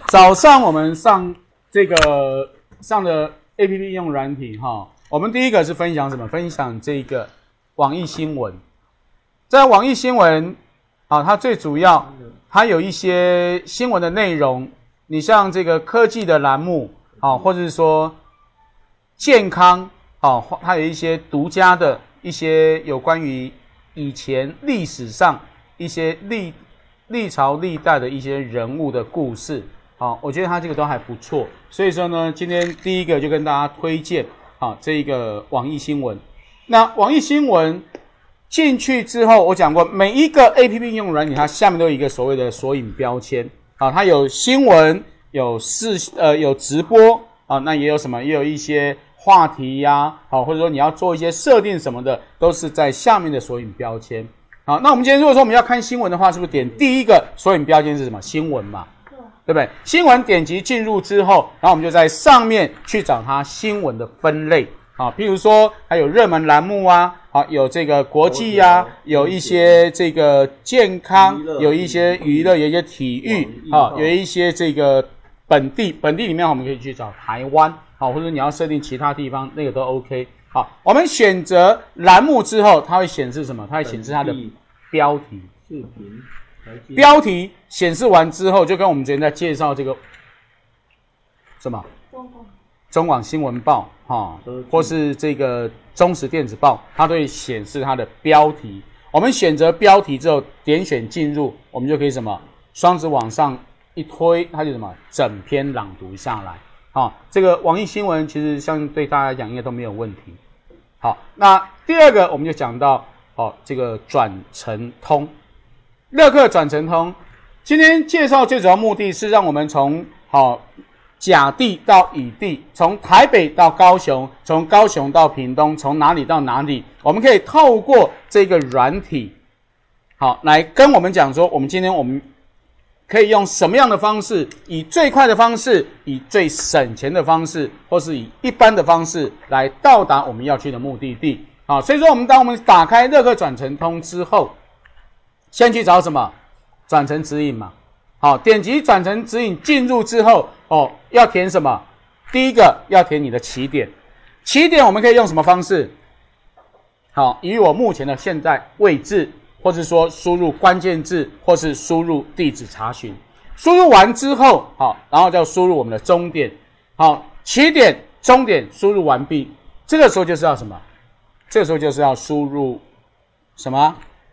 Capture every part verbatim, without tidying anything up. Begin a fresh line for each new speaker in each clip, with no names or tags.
早上我们上这个上的 A P P 应用软体哈，我们第一个是分享什么？分享这个网易新闻。在网易新闻啊，它最主要它有一些新闻的内容，你像这个科技的栏目啊，或者是说健康啊，它有一些独家的一些有关于以前历史上一些历历朝历代的一些人物的故事。好，我觉得它这个都还不错，所以说呢，今天第一个就跟大家推荐啊这个网易新闻。那网易新闻进去之后，我讲过每一个 A P P 应用软体，它下面都有一个所谓的索引标签啊，它有新闻，有视呃有直播啊，那也有什么，也有一些话题呀、啊，好，或者说你要做一些设定什么的，都是在下面的索引标签。好，那我们今天如果说我们要看新闻的话，是不是点第一个索引标签是什么？新闻嘛。对不对？新闻点击进入之后，然后我们就在上面去找它新闻的分类啊，譬如说还有热门栏目啊，啊有这个国际啊，有一些这个健康，有一些娱乐，有一些体育啊，有一些这个本地本地里面我们可以去找台湾啊，或者你要设定其他地方那个都 OK。好，我们选择栏目之后，它会显示什么？它会显示它的标题、视频。标题显示完之后，就跟我们昨天在介绍这个什么中广中广新闻报哈，或是这个中时电子报，它都会显示它的标题。我们选择标题之后，点选进入，我们就可以什么双指往上一推，它就什么整篇朗读下来。好，这个网易新闻其实相对大家来讲应该都没有问题。好，那第二个我们就讲到哦，这个转乘通。乐客转乘通，今天介绍最主要目的是让我们从好甲地到乙地，从台北到高雄，从高雄到屏东，从哪里到哪里，我们可以透过这个软体，好来跟我们讲说，我们今天我们可以用什么样的方式，以最快的方式，以最省钱的方式，或是以一般的方式来到达我们要去的目的地。好，所以说我们当我们打开乐客转乘通之后，先去找什么？转乘指引嘛。好，点击转乘指引进入之后，哦，要填什么？第一个要填你的起点。起点我们可以用什么方式？好，以我目前的现在位置，或是说输入关键字，或是输入地址查询。输入完之后，好，然后就输入我们的终点。好，起点、终点输入完毕。这个时候就是要什么？这个时候就是要输入什么？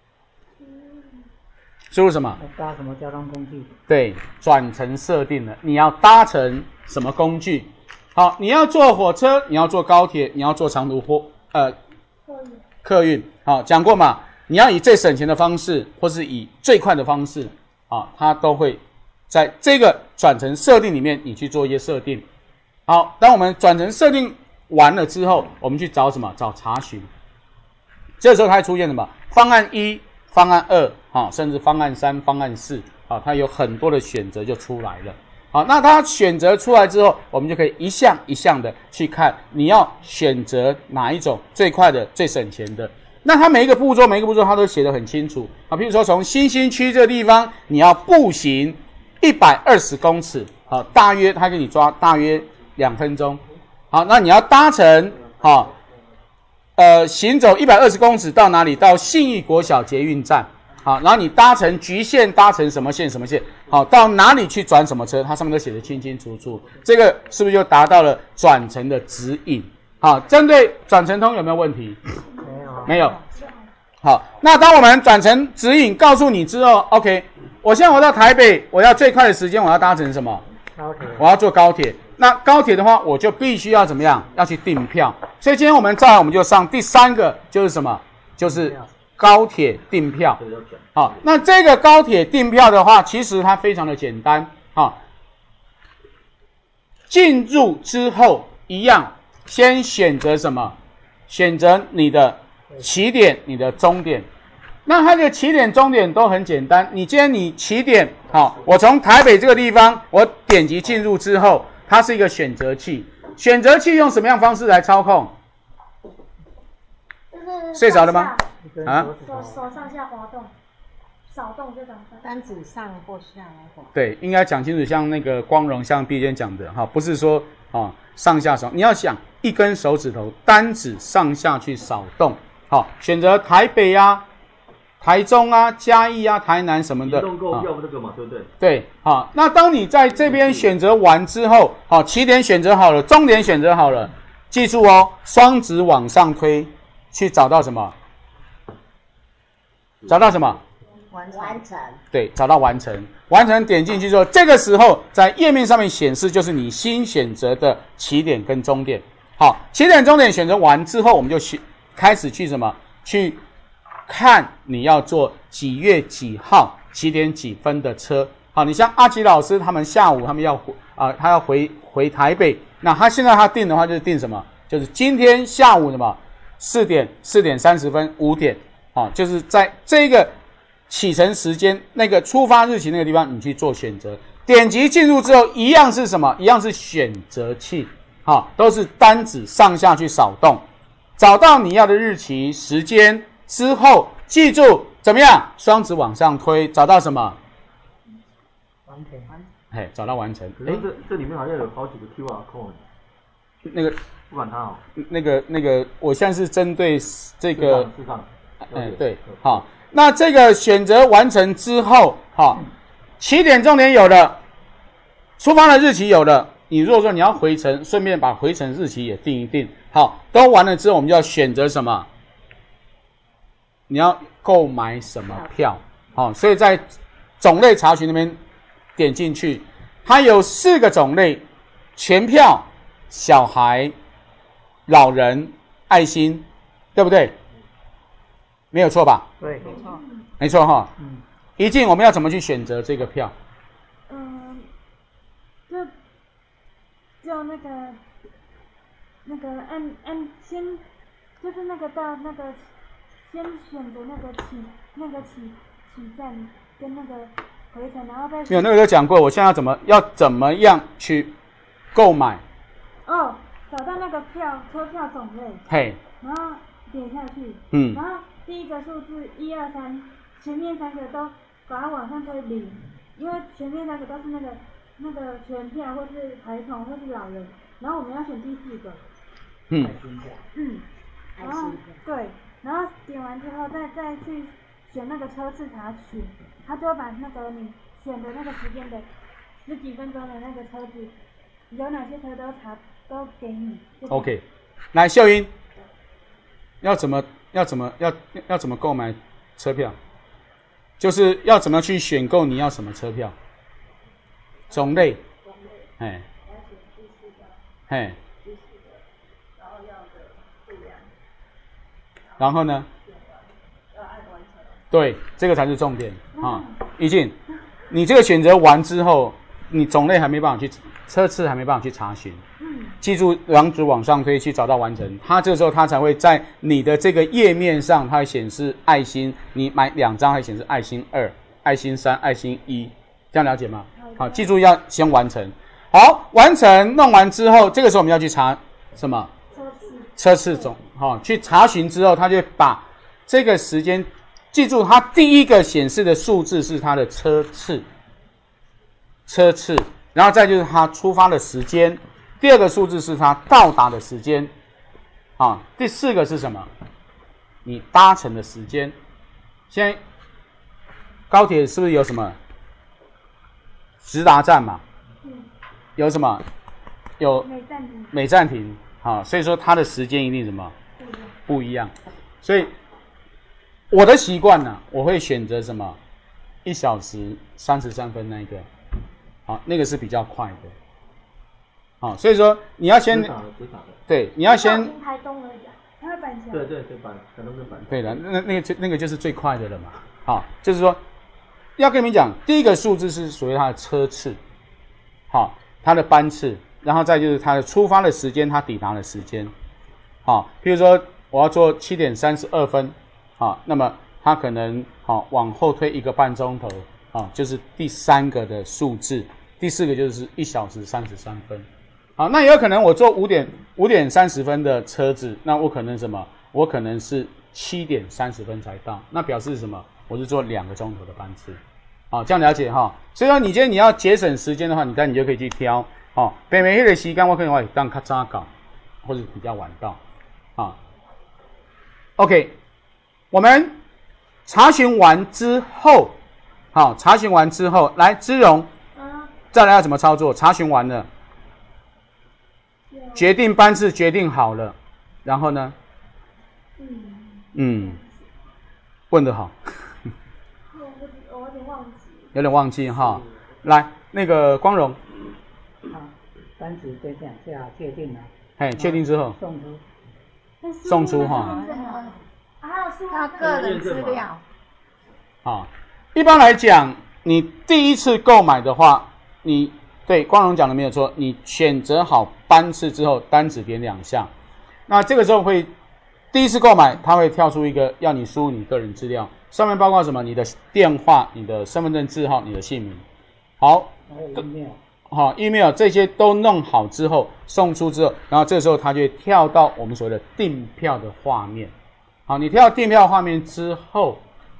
输入什么？
搭什么交通工具？
对，转乘设定了，你要搭乘什么工具？好，你要坐火车，你要坐高铁，你要坐长途或呃客运。好，讲过嘛？你要以最省钱的方式，或是以最快的方式，啊，它都会在这个转乘设定里面，你去做一些设定。好，当我们转乘设定完了之后，我们去找什么？找查询。这时候它会出现什么？方案一。方案二，啊，甚至方案三、方案四，啊，它有很多的选择就出来了。好，那它选择出来之后，我们就可以一项一项的去看，你要选择哪一种最快的、最省钱的。那它每一个步骤、每一个步骤它都写得很清楚啊。比如说从新兴区这个地方，你要步行一百二十公尺，好，大约它给你抓大约两分钟。好，那你要搭乘，好。呃，行走一百二十公尺到哪里？到信义国小捷运站。好，然后你搭乘橘线，搭乘什么线什么线？好，到哪里去转什么车？它上面都写得清清楚楚。这个是不是就达到了转乘的指引？好，针对转乘通有没有问题？
没有，
没有。好，那当我们转乘指引告诉你之后 ，OK， 我现在我到台北，我要最快的时间，我要搭乘什么？
高铁。
我要坐高铁。那高铁的话，我就必须要怎么样？要去订票。所以今天我们再来，我们就上第三个，就是什么？就是高铁订票。好，那这个高铁订票的话，其实它非常的简单。好，进入之后一样，先选择什么？选择你的起点，你的终点。那它的起点、终点都很简单。你今天你起点，好，我从台北这个地方，我点击进入之后。它是一个选择器，选择器用什么样方式来操控？
就是
睡着了吗？啊？
手手上下滑动。 扫动这种的。
单指上或下来滑。
对，应该讲清楚，像那个光荣，像毕坚讲的哈，不是说啊上下扫，你要想一根手指头单指上下去扫动，好，选择台北啊、台中啊、嘉义啊、台南什么的，
移动购票这个嘛，对不对？
对，好，那当你在这边选择完之后，好，起点选择好了，终点选择好了，记住哦，双指往上推，去找到什么？找到什么？
完成。
完成。
对，找到完成，完成点进去之后，这个时候在页面上面显示就是你新选择的起点跟终点。好，起点终点选择完之后，我们就去开始去什么？去看你要坐几月几号几点几分的车。好，你像阿奇老师他们下午他们要回啊、呃，他要回回台北，那他现在他定的话就是定什么？就是今天下午什么四点四点三十分五点，好，就是在这个启程时间那个出发日期那个地方，你去做选择。点击进入之后，一样是什么？一样是选择器，好，都是单指上下去扫动，找到你要的日期时间之后，记住怎么样？双指往上推，找到什么？
完成。
哎，找到完成。
可是这这里面好像有好几个 Q R code，
那个
不管它哦。
那个那个，我现在是针对这个，
市场。
哎，对，好。那这个选择完成之后，好，起点重点有了，出发的日期有了。你如果说你要回程，顺便把回程日期也定一定。好，都完了之后，我们就要选择什么？你要购买什么票？好，所以在种类查询那边点进去，它有四个种类：全票、小孩、老人、爱心，对不对？没有错吧？
对，没错。
没错哈。
嗯。
一进我们要怎么去选择这个票？
嗯，就就那个那个按按先，就是那个到那个先选择那个起那个起起站跟那个回程，然后再
没有那个有讲过，我现在要怎么要怎么样去购买？
哦，找到那个票车票种类，
嘿，
然后点下去，
嗯，
然后第一个数字一二三，前面三个都把它往上推零，因为前面三个都是那个那个全票或是孩童或是老人，然后我们要选第四个，
嗯，
嗯，然后对，然后点完之后再再去选那个车次查询，他就会把那个你选的那个时间的十几分钟的那个车子，有哪些车都查都给你。
OK， 来秀英，要怎么要怎么要要怎么购买车票？就是要怎么去选购你要什么车票？种类，哎，哎，然后呢？对，这个才是重点啊！一进，你这个选择完之后，你种类还没办法去，车次还没办法去查询。记住，两指往上推去找到完成，它这个时候它才会在你的这个页面上，它会显示爱心，你买两张会显示爱心二、爱心三、爱心一，这样了解吗？好，记住要先完成。好，完成弄完之后，这个时候我们要去查什么？
车次。
车次种，好，去查询之后，它就把这个时间，记住它第一个显示的数字是它的车次，车次，然后再就是它出发的时间。第二个数字是它到达的时间，啊，第四个是什么？你搭乘的时间。现在高铁是不是有什么直达站嘛？有什么？有
每站停。
每站停，啊，所以说它的时间一定什么不一样。所以我的习惯呢，我会选择什么？一小时三十三分那一个，好，那个是比较快的。好，所以说你要先对，你要先
台东而已，它板桥。
对对对，板台东跟板桥。
对的，那那个就那个就是最快的了嘛。好，就是说要跟你们讲，第一个数字是属于它的车次，好，它的班次，然后再就是它的出发的时间，它抵达的时间。好，譬如说我要做七点三十二分，好，那么它可能好往后推一个半钟头，好，就是第三个的数字，第四个就是一小时三十三分。好，那也有可能我坐五点五点三十分的车子，那我可能什么？我可能是七点三十分才到，那表示什么？ 我是做两个钟头的班次，好，这样了解哈。所以说你今天你要节省时间的话，你当然你就可以去挑，哦，北美迄个时间我可能会当较早到，或者比较晚到，啊 ，OK， 我们查询完之后，好，查询完之后，来姿蓉，再来要怎么操作？查询完了，决定班次决定好了，然后呢？嗯，嗯，问得好。
我有点忘记。
有点忘记哈。来，那个光荣。
好，班子对象是要确定了。
嘿，确定之后。
送出。
送出哈。
他个人资料。
好，一般来讲，你第一次购买的话，你对光荣讲的没有错，你选择好班次之后，单指点两项。那这个时候会。第一次购买，它会跳出一个要你输入你个人资料，上面包括什么？你的电话、你的身份证字号、你的姓名。好，
还有 email，
好 ，email 这些都弄好之后，送出之后，然后这时候它就会跳到我们所谓的订票的画面。好，你跳到订票画面之后，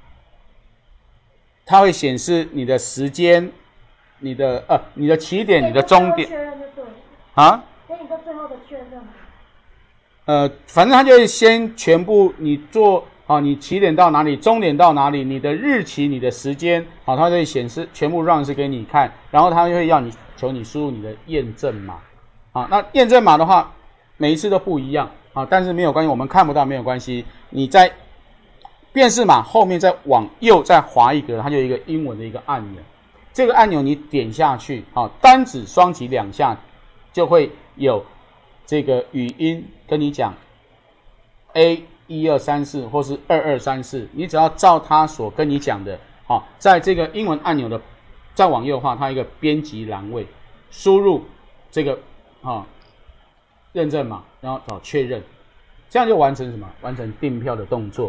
它会显示你的时间、你的呃、你的起点、你的终点。
确认就对了。
啊？
给你个最后的确认。
呃，反正他就会先全部你做好，你起点到哪里，终点到哪里，你的日期、你的时间，好，它就会显示全部 run 是给你看，然后它就会要你求你输入你的验证码，啊，那验证码的话，每一次都不一样，啊，但是没有关系，我们看不到没有关系，你在辨识码后面再往右再滑一格，它就有一个英文的一个按钮，这个按钮你点下去，好，单指双击两下就会有。这个语音跟你讲 A 一二三四或是二二三四，你只要照他所跟你讲的，好，在这个英文按钮的再往右画，它一个编辑栏位，输入这个啊认证码，然后找确认，这样就完成什么？完成订票的动作。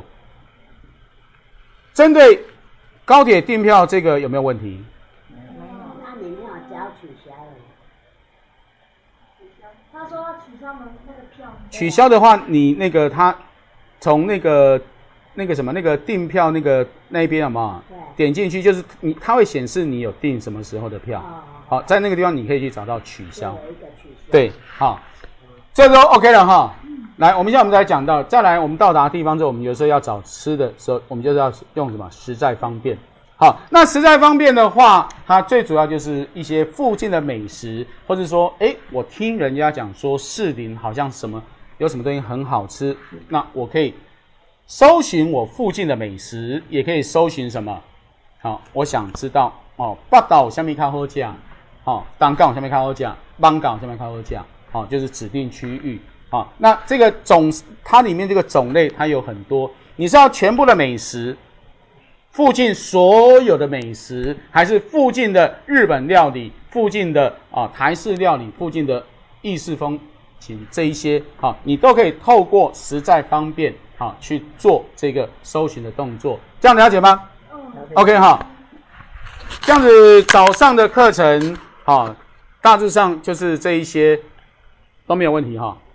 针对高铁订票这个有没有问题？
没有，那你没有交取消了。
他说要取消门那个票。
取消的话，你那个他从那个那个什么那个订票那个那边有没有？点进去就是你，它会显示你有订什么时候的票。哦、好，在那个地方你可以去找到取消。有一个取消。对，好，这都 OK 了哈。嗯、来，我们现在我们再讲到，再来我们到达地方之后，我们有时候要找吃的时候，我们就是要用什么？实在方便。好，那实在方便的话，它最主要就是一些附近的美食，或者说，诶，我听人家讲说士林好像什么有什么东西很好吃，那我可以搜寻我附近的美食，也可以搜寻什么？好，我想知道哦，北岛下面较好吃，好，东港下面较好吃，艋舺下面较好吃，好，就是指定区域。好，那这个种它里面这个种类它有很多，你是要全部的美食？附近所有的美食，还是附近的日本料理，附近的啊台式料理，附近的意式风情这一些，好、啊，你都可以透过实在方便，好、啊、去做这个搜寻的动作，这样了解吗？嗯 ，OK 哈，这样子早上的课程，好、啊，大致上就是这一些都没有问题哈。